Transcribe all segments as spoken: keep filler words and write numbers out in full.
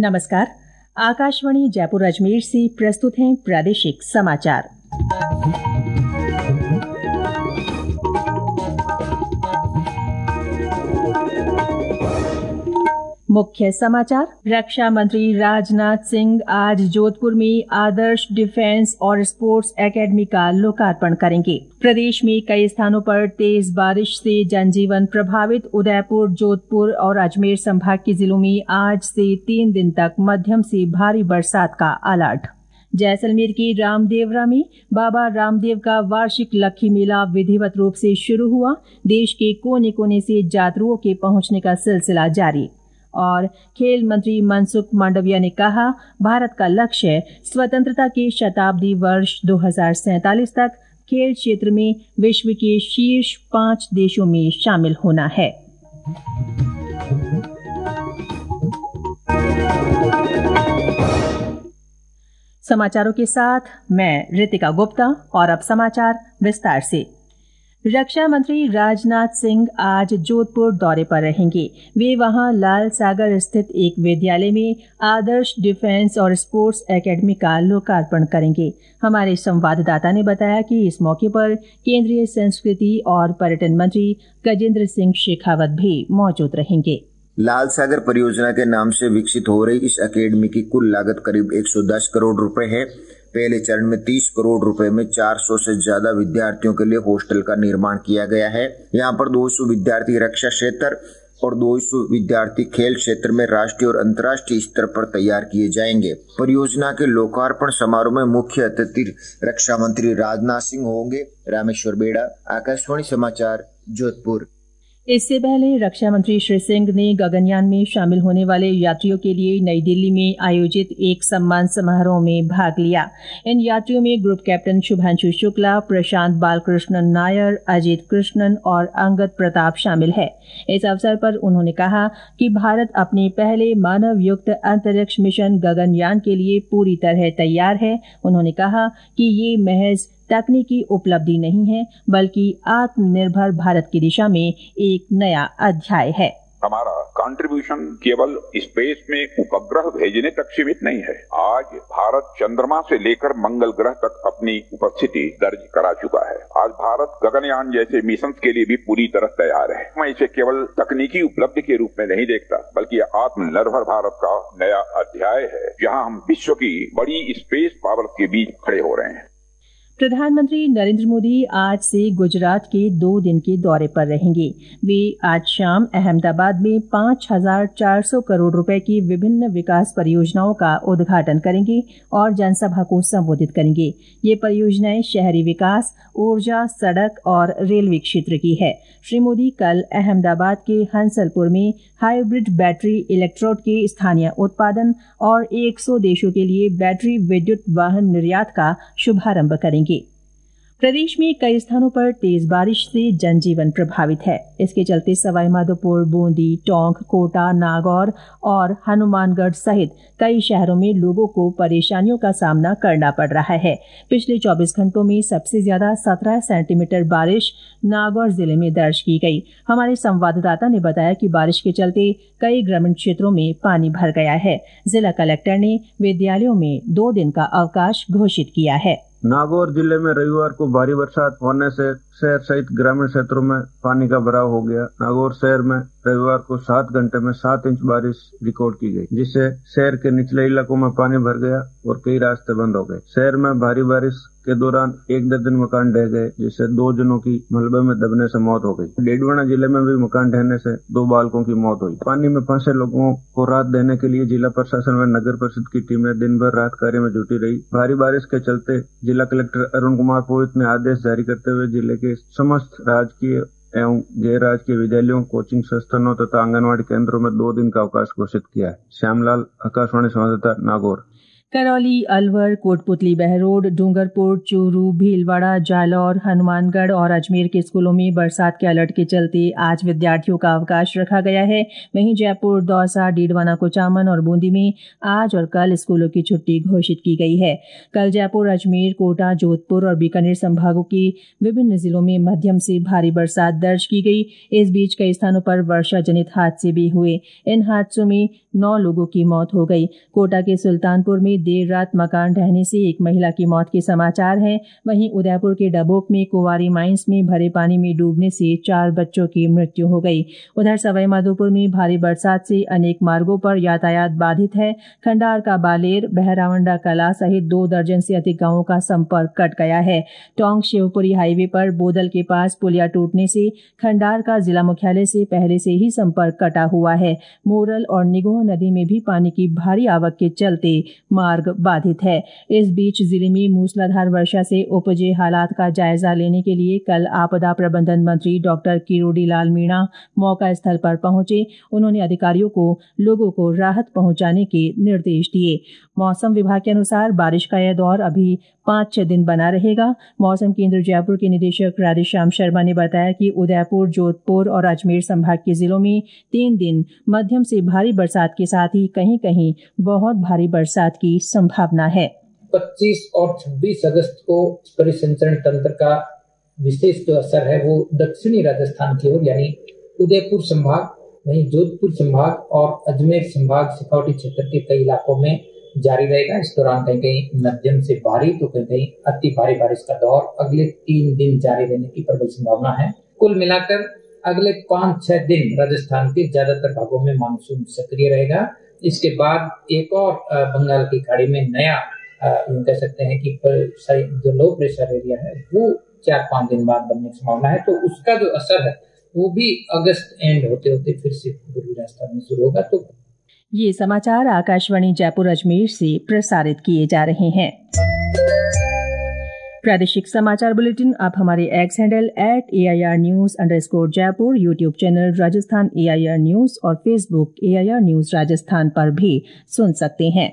नमस्कार। आकाशवाणी जयपुर अजमेर से प्रस्तुत हैं प्रादेशिक समाचार। मुख्य समाचार। रक्षा मंत्री राजनाथ सिंह आज जोधपुर में आदर्श डिफेंस और स्पोर्ट्स एकेडमी का लोकार्पण करेंगे। प्रदेश में कई स्थानों पर तेज बारिश से जनजीवन प्रभावित। उदयपुर, जोधपुर और अजमेर संभाग के जिलों में आज से तीन दिन तक मध्यम से भारी बरसात का अलर्ट। जैसलमेर के रामदेवरा में बाबा रामदेव का वार्षिक लक्खी मेला विधिवत रूप से शुरू हुआ। देश के कोने कोने से यात्रियों के पहुंचने का सिलसिला जारी। और खेल मंत्री मनसुख मांडविया ने कहा, भारत का लक्ष्य स्वतंत्रता के शताब्दी वर्ष दो हज़ार सैंतालीस तक खेल क्षेत्र में विश्व के शीर्ष पांच देशों में शामिल होना है। समाचारों के साथ मैं रितिका गुप्ता और अब समाचार विस्तार से। रक्षा मंत्री राजनाथ सिंह आज जोधपुर दौरे पर रहेंगे। वे वहां लाल सागर स्थित एक विद्यालय में आदर्श डिफेंस और स्पोर्ट्स एकेडमी का लोकार्पण करेंगे। हमारे संवाददाता ने बताया कि इस मौके पर केंद्रीय संस्कृति और पर्यटन मंत्री गजेंद्र सिंह शेखावत भी मौजूद रहेंगे। लाल सागर परियोजना के नाम से विकसित हो रही इस एकेडमी की कुल लागत करीब एक सौ दस करोड़ रुपए है। पहले चरण में तीस करोड़ रुपए में चार सौ से ज्यादा विद्यार्थियों के लिए हॉस्टल का निर्माण किया गया है। यहाँ पर दो सौ विद्यार्थी रक्षा क्षेत्र और दो सौ विद्यार्थी खेल क्षेत्र में राष्ट्रीय और अंतर्राष्ट्रीय स्तर पर तैयार किए जाएंगे। परियोजना के लोकार्पण समारोह में मुख्य अतिथि रक्षा मंत्री राजनाथ सिंह होंगे। रामेश्वर बेड़ा, आकाशवाणी समाचार, जोधपुर। इससे पहले रक्षा मंत्री श्री सिंह ने गगनयान में शामिल होने वाले यात्रियों के लिए नई दिल्ली में आयोजित एक सम्मान समारोह में भाग लिया। इन यात्रियों में ग्रुप कैप्टन शुभांशु शुक्ला, प्रशांत बालकृष्णन नायर, अजीत कृष्णन और अंगद प्रताप शामिल है। इस अवसर पर उन्होंने कहा कि भारत अपने पहले मानव युक्त अंतरिक्ष मिशन गगनयान के लिए पूरी तरह तैयार है। उन्होंने कहा कि ये महज तकनीकी उपलब्धि नहीं है, बल्कि आत्मनिर्भर भारत की दिशा में एक नया अध्याय है। हमारा कंट्रीब्यूशन केवल स्पेस में उपग्रह भेजने तक सीमित नहीं है। आज भारत चंद्रमा से लेकर मंगल ग्रह तक अपनी उपस्थिति दर्ज करा चुका है। आज भारत गगनयान जैसे मिशन के लिए भी पूरी तरह तैयार है। मैं इसे केवल तकनीकी उपलब्धि के रूप में नहीं देखता, बल्कि आत्मनिर्भर भारत का नया अध्याय है, जहां हम विश्व की बड़ी स्पेस पावर के बीच खड़े हो रहे हैं। प्रधानमंत्री नरेंद्र मोदी आज से गुजरात के दो दिन के दौरे पर रहेंगे। वे आज शाम अहमदाबाद में पांच हजार चार सौ करोड़ रुपए की विभिन्न विकास परियोजनाओं का उद्घाटन करेंगे और जनसभा को संबोधित करेंगे। ये परियोजनाएं शहरी विकास, ऊर्जा, सड़क और रेलवे क्षेत्र की है। श्री मोदी कल अहमदाबाद के हंसलपुर में हाइब्रिड बैटरी इलेक्ट्रोड के स्थानीय उत्पादन और सौ देशों के लिए बैटरी विद्युत वाहन निर्यात का शुभारंभ करेंगे। प्रदेश में कई स्थानों पर तेज बारिश से जनजीवन प्रभावित है। इसके चलते सवाईमाधोपुर, बूंदी, टोंक, कोटा, नागौर और हनुमानगढ़ सहित कई शहरों में लोगों को परेशानियों का सामना करना पड़ रहा है। पिछले चौबीस घंटों में सबसे ज्यादा सत्रह सेंटीमीटर बारिश नागौर जिले में दर्ज की गई। हमारे संवाददाता ने बताया कि बारिश के चलते कई ग्रामीण क्षेत्रों में पानी भर गया है। जिला कलेक्टर ने विद्यालयों में दो दिन का अवकाश घोषित किया है। नागौर जिले में रविवार को भारी बरसात होने से शहर सहित ग्रामीण क्षेत्रों में पानी का भराव हो गया। नागौर शहर में रविवार को सात घंटे में सात इंच बारिश रिकॉर्ड की गई, जिससे शहर के निचले इलाकों में पानी भर गया और कई रास्ते बंद हो गए। शहर में भारी बारिश के दौरान एक दर्जन मकान ढह गए, जिससे दो जनों की मलबे में दबने से मौत हो गई। डेडवाना जिले में भी मकान ढहने से दो बालकों की मौत हुई। पानी में फंसे लोगों को राहत देने के लिए जिला प्रशासन व नगर परिषद की टीमें दिन भर राहत कार्य में जुटी रही। भारी बारिश के चलते जिला कलेक्टर अरुण कुमार पुरोहित ने आदेश जारी करते हुए जिले के समस्त राजकीय एवं गैर राजकीय विद्यालयों, कोचिंग संस्थानों तथा आंगनवाड़ी केंद्रों में दो दिन का अवकाश घोषित किया है। श्यामलाल, आकाशवाणी संवाददाता, नागौर। करौली, अलवर, कोटपुतली बहरोड, डूंगरपुर, चूरू, भीलवाड़ा, जालौर, हनुमानगढ़ और अजमेर के स्कूलों में बरसात के अलर्ट के चलते आज विद्यार्थियों का अवकाश रखा गया है। वहीं जयपुर, दौसा, डीडवाना, कुचामन और बूंदी में आज और कल स्कूलों की छुट्टी घोषित की गई है। कल जयपुर, अजमेर, कोटा, जोधपुर और बीकानेर संभागों के विभिन्न जिलों में मध्यम से भारी बरसात दर्ज की गई। इस बीच कई स्थानों पर वर्षा जनित हादसे भी हुए। इन हादसों में नौ लोगों की मौत हो गई। कोटा के सुल्तानपुर में देर रात मकान ढहने से एक महिला की मौत के समाचार हैं। वहीं उदयपुर के डबोक में कुंवारी माइंस में भरे पानी में डूबने से चार बच्चों की मृत्यु हो गई। उधर सवाईमाधोपुर में भारी बरसात से अनेक मार्गों पर यातायात बाधित है। खंडार का बालेर, बहरावंडा कला सहित दो दर्जन से अधिक गांवों का संपर्क कट गया है। टोंक शिवपुरी हाईवे पर बोदल के पास पुलिया टूटने से खंडार का जिला मुख्यालय से पहले से ही संपर्क कटा हुआ है। मोरल और निगोह नदी में भी पानी की भारी आवक के चलते मार्ग बाधित है। इस बीच जिले में मूसलाधार वर्षा से उपजे हालात का जायजा लेने के लिए कल आपदा प्रबंधन मंत्री डॉक्टर किरोड़ी लाल मीणा मौका स्थल पर पहुंचे। उन्होंने अधिकारियों को लोगों को राहत पहुंचाने के निर्देश दिए। मौसम विभाग के अनुसार बारिश का यह दौर अभी पांच छह दिन बना रहेगा। मौसम केंद्र जयपुर के निदेशक राधेश्याम शर्मा ने बताया कि उदयपुर, जोधपुर और अजमेर संभाग के जिलों में तीन दिन मध्यम से भारी बरसात के साथ ही कहीं कहीं बहुत भारी बरसात की संभावना है। पच्चीस और छब्बीस अगस्त को परिसंचरण तंत्र का विशेष जो असर है वो दक्षिणी राजस्थान की ओर यानी उदयपुर संभाग, वहीं जोधपुर संभाग और अजमेर संभाग सिखौटी क्षेत्र के कई इलाकों में जारी रहेगा। इस दौरान कहीं कहीं मध्यम से भारी तो कहीं कहीं अति भारी बारिश का दौर अगले तीन दिन जारी रहने की प्रबल संभावना है। कुल मिलाकर अगले पाँच छह दिन राजस्थान के ज्यादातर भागों में मानसून सक्रिय रहेगा। इसके बाद एक और बंगाल की खाड़ी में नया कह सकते हैं कि जो लो प्रेशर एरिया है वो चार पांच दिन बाद बनने की संभावना है, तो उसका जो असर है वो भी अगस्त एंड होते होते फिर से पूर्वी राजस्थान में शुरू होगा। तो ये समाचार आकाशवाणी जयपुर अजमेर से प्रसारित किए जा रहे हैं। प्रादेशिक समाचार बुलेटिन आप हमारे X handle at A I R news underscore Jaipur, YouTube channel Rajasthan A I R news और Facebook A I R news Rajasthan पर भी सुन सकते हैं।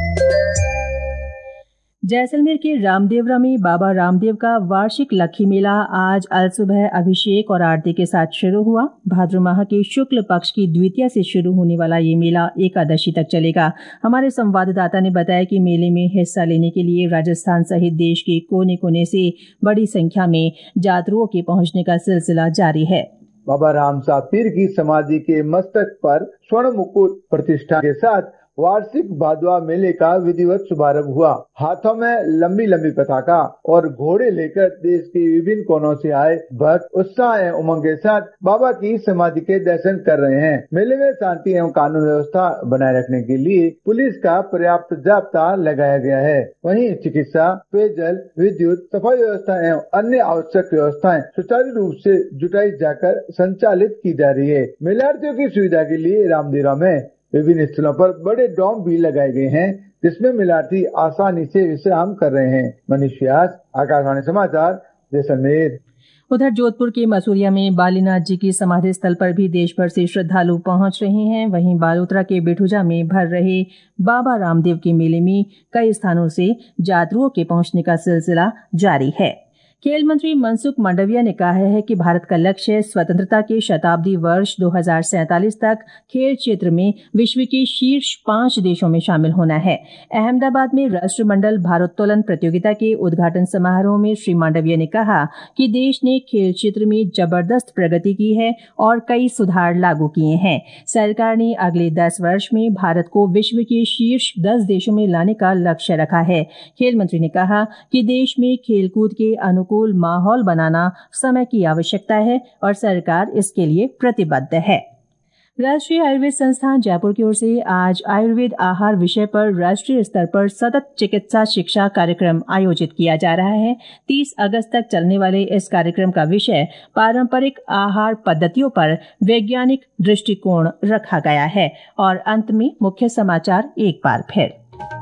जैसलमेर के रामदेवरा में बाबा रामदेव का वार्षिक लक्खी मेला आज अलसुबह अभिषेक और आरती के साथ शुरू हुआ। भाद्र माह के शुक्ल पक्ष की द्वितीया से शुरू होने वाला ये मेला एकादशी तक चलेगा। हमारे संवाददाता ने बताया कि मेले में हिस्सा लेने के लिए राजस्थान सहित देश के कोने कोने से बड़ी संख्या में जातरुओं के पहुंचने का सिलसिला जारी है। बाबा रामसा पीर की समाधि के मस्तक पर स्वर्ण मुकुट प्रतिष्ठा के साथ वार्षिक भादवा मेले का विधिवत शुभारंभ हुआ। हाथों में लंबी लंबी पताका और घोड़े लेकर देश के विभिन्न कोनों से आए भक्त उत्साह एवं उमंग के साथ बाबा की समाधि के दर्शन कर रहे हैं। मेले में शांति एवं कानून व्यवस्था बनाए रखने के लिए पुलिस का पर्याप्त जाब्ता लगाया गया है। वहीं चिकित्सा, पेयजल, विद्युत, सफाई व्यवस्था एवं अन्य आवश्यक व्यवस्थाएं सुचारू रूप से जुटाई जाकर संचालित की जा रही है। मेलार्थियों की सुविधा के लिए रामदेवरा में विभिन्न स्थलों पर बड़े डोम भी लगाए गए हैं, जिसमें मेलार्थी आसानी से विश्राम कर रहे हैं। मनीष व्यास, आकाशवाणी समाचार, जैसलमेर। उधर जोधपुर के मसूरिया में बालीनाथ जी की समाधि स्थल पर भी देश भर से श्रद्धालु पहुंच रहे हैं। वहीं बालोतरा के बिठुजा में भर रहे बाबा रामदेव के मेले में कई स्थानों से जातरुओं के पहुंचने का सिलसिला जारी है। खेल मंत्री मनसुख मांडविया ने कहा है कि भारत का लक्ष्य स्वतंत्रता के शताब्दी वर्ष दो हज़ार सैंतालीस तक खेल क्षेत्र में विश्व के शीर्ष पांच देशों में शामिल होना है। अहमदाबाद में राष्ट्रमंडल भारोत्तोलन प्रतियोगिता के उद्घाटन समारोह में श्री मांडविया ने कहा कि देश ने खेल क्षेत्र में जबरदस्त प्रगति की है और कई सुधार लागू किए हैं। सरकार ने अगले दस वर्ष में भारत को विश्व के शीर्ष दस देशों में लाने का लक्ष्य रखा है। खेल मंत्री ने कहा कि देश में खेलकूद के अनुकूल माहौल बनाना समय की आवश्यकता है और सरकार इसके लिए प्रतिबद्ध है। राष्ट्रीय आयुर्वेद संस्थान जयपुर की ओर से आज आयुर्वेद आहार विषय पर राष्ट्रीय स्तर पर सतत चिकित्सा शिक्षा कार्यक्रम आयोजित किया जा रहा है। तीस अगस्त तक चलने वाले इस कार्यक्रम का विषय पारंपरिक आहार पद्धतियों पर वैज्ञानिक दृष्टिकोण रखा गया है। और अंत में मुख्य समाचार एक बार फिर।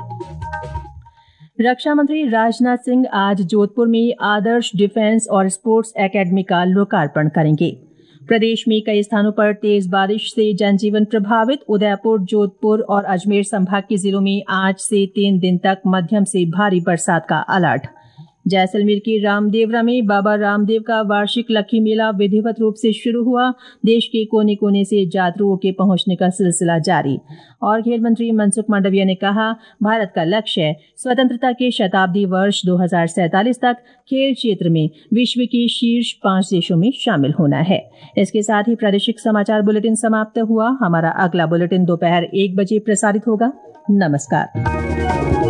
रक्षा मंत्री राजनाथ सिंह आज जोधपुर में आदर्श डिफेंस और स्पोर्ट्स एकेडमी का लोकार्पण करेंगे। प्रदेश में कई स्थानों पर तेज बारिश से जनजीवन प्रभावित। उदयपुर, जोधपुर और अजमेर संभाग के जिलों में आज से तीन दिन तक मध्यम से भारी बरसात का अलर्ट। जैसलमेर के रामदेवरा में बाबा रामदेव का वार्षिक लक्खी मेला विधिवत रूप से शुरू हुआ। देश के कोने कोने से यात्रियों के पहुंचने का सिलसिला जारी। और खेल मंत्री मनसुख मांडविया ने कहा, भारत का लक्ष्य है स्वतंत्रता के शताब्दी वर्ष दो हज़ार सैंतालीस तक खेल क्षेत्र में विश्व के शीर्ष पांच देशों में शामिल होना है। इसके साथ ही प्रादेशिक समाचार बुलेटिन समाप्त हुआ। हमारा अगला बुलेटिन दोपहर एक बजे प्रसारित होगा। नमस्कार।